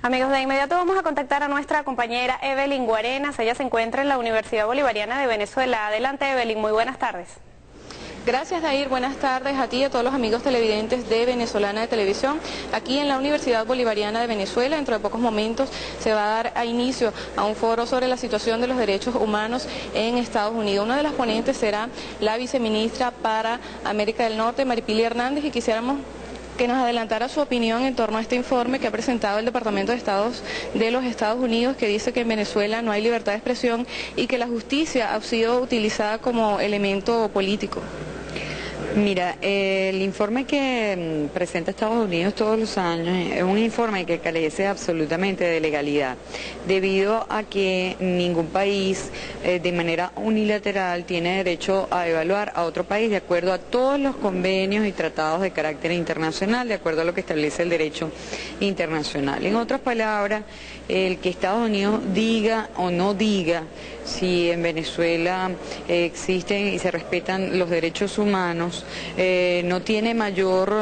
Amigos, de inmediato vamos a contactar a nuestra compañera Evelyn Guarenas. Ella se encuentra en la Universidad Bolivariana de Venezuela. Adelante, Evelyn, muy buenas tardes. Gracias, Dair. Buenas tardes a ti y a todos los amigos televidentes de Venezolana de Televisión. Aquí en la Universidad Bolivariana de Venezuela, dentro de pocos momentos, se va a dar a inicio a un foro sobre la situación de los derechos humanos en Estados Unidos. Una de las ponentes será la viceministra para América del Norte, Maripili Hernández, y quisiéramos que nos adelantara su opinión en torno a este informe que ha presentado el Departamento de Estado de los Estados Unidos, que dice que en Venezuela no hay libertad de expresión y que la justicia ha sido utilizada como elemento político. Mira, el informe que presenta Estados Unidos todos los años es un informe que carece absolutamente de legalidad, debido a que ningún país de manera unilateral tiene derecho a evaluar a otro país de acuerdo a todos los convenios y tratados de carácter internacional, de acuerdo a lo que establece el derecho internacional. En otras palabras, el que Estados Unidos diga o no diga si en Venezuela existen y se respetan los derechos humanos, no tiene mayor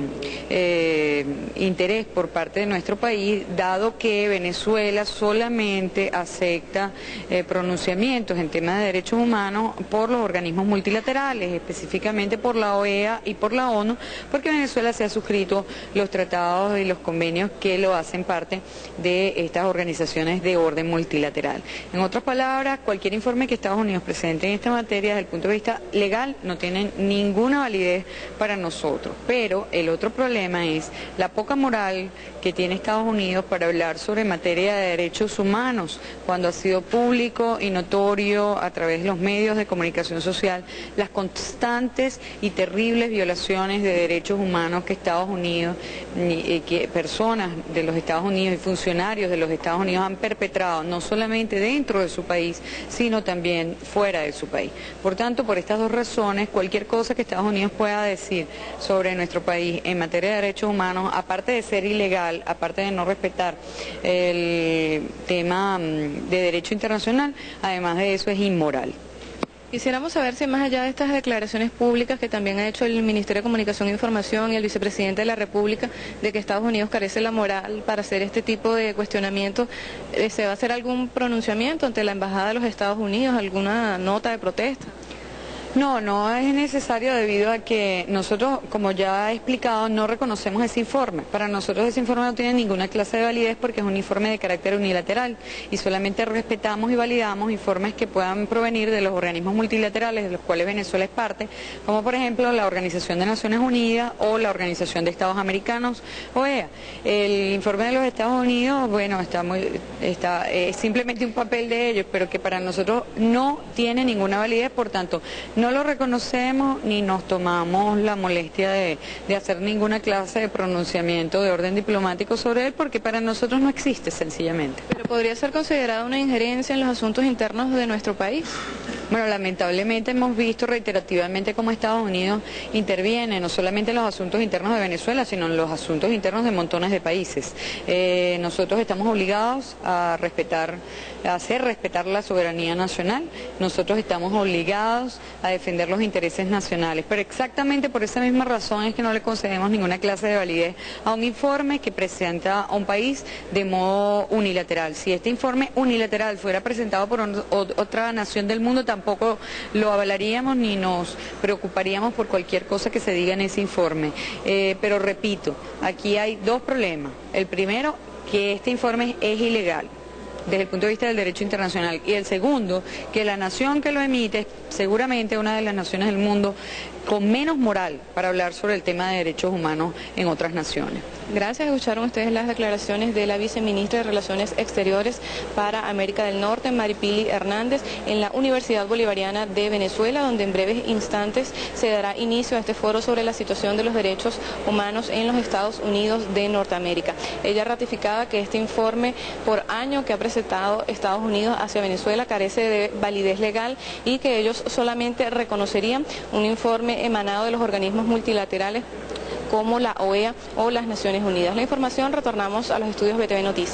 interés por parte de nuestro país, dado que Venezuela solamente acepta pronunciamientos en temas de derechos humanos por los organismos multilaterales, específicamente por la OEA y por la ONU, porque Venezuela se ha suscrito los tratados y los convenios que lo hacen parte de estas organizaciones de orden multilateral. En otras palabras, cualquier informe que Estados Unidos presente en esta materia desde el punto de vista legal no tiene ninguna validez para nosotros. Pero el otro problema es la poca moral que tiene Estados Unidos para hablar sobre materia de derechos humanos, cuando ha sido público y notorio a través de los medios de comunicación social las constantes y terribles violaciones de derechos humanos que Estados Unidos, que personas de los Estados Unidos y funcionarios de los Estados Unidos han perpetrado, no solamente dentro de su país, sino también fuera de su país. Por tanto, por estas dos razones, cualquier cosa que Estados Unidos pueda decir sobre nuestro país en materia de derechos humanos, aparte de ser ilegal, aparte de no respetar el tema de derecho internacional, además de eso es inmoral. Quisiéramos saber si más allá de estas declaraciones públicas que también ha hecho el Ministerio de Comunicación e Información y el vicepresidente de la República, de que Estados Unidos carece la moral para hacer este tipo de cuestionamientos, ¿se va a hacer algún pronunciamiento ante la Embajada de los Estados Unidos, alguna nota de protesta? No, no es necesario, debido a que nosotros, como ya he explicado, no reconocemos ese informe. Para nosotros ese informe no tiene ninguna clase de validez porque es un informe de carácter unilateral y solamente respetamos y validamos informes que puedan provenir de los organismos multilaterales de los cuales Venezuela es parte, como por ejemplo la Organización de Naciones Unidas o la Organización de Estados Americanos, OEA. El informe de los Estados Unidos, bueno, es simplemente un papel de ellos, pero que para nosotros no tiene ninguna validez, por tanto, no lo reconocemos ni nos tomamos la molestia de hacer ninguna clase de pronunciamiento de orden diplomático sobre él, porque para nosotros no existe, sencillamente. ¿Pero podría ser considerada una injerencia en los asuntos internos de nuestro país? Bueno, lamentablemente hemos visto reiterativamente cómo Estados Unidos interviene no solamente en los asuntos internos de Venezuela, sino en los asuntos internos de montones de países. Nosotros estamos obligados a hacer respetar la soberanía nacional, nosotros estamos obligados a defender los intereses nacionales, pero exactamente por esa misma razón es que no le concedemos ninguna clase de validez a un informe que presenta a un país de modo unilateral. Si este informe unilateral fuera presentado por otra nación del mundo, tampoco lo avalaríamos ni nos preocuparíamos por cualquier cosa que se diga en ese informe. Pero repito, aquí hay dos problemas. El primero, que este informe es ilegal desde el punto de vista del derecho internacional, y el segundo, que la nación que lo emite es seguramente una de las naciones del mundo con menos moral para hablar sobre el tema de derechos humanos en otras naciones. Gracias. Escucharon ustedes las declaraciones de la viceministra de Relaciones Exteriores para América del Norte, Maripili Hernández, en la Universidad Bolivariana de Venezuela, donde en breves instantes se dará inicio a este foro sobre la situación de los derechos humanos en los Estados Unidos de Norteamérica. Ella ratificaba que este informe por año que ha presentado Estados Unidos hacia Venezuela carece de validez legal y que ellos solamente reconocerían un informe emanado de los organismos multilaterales como la OEA o las Naciones Unidas. La información, retornamos a los estudios BTV Noticias.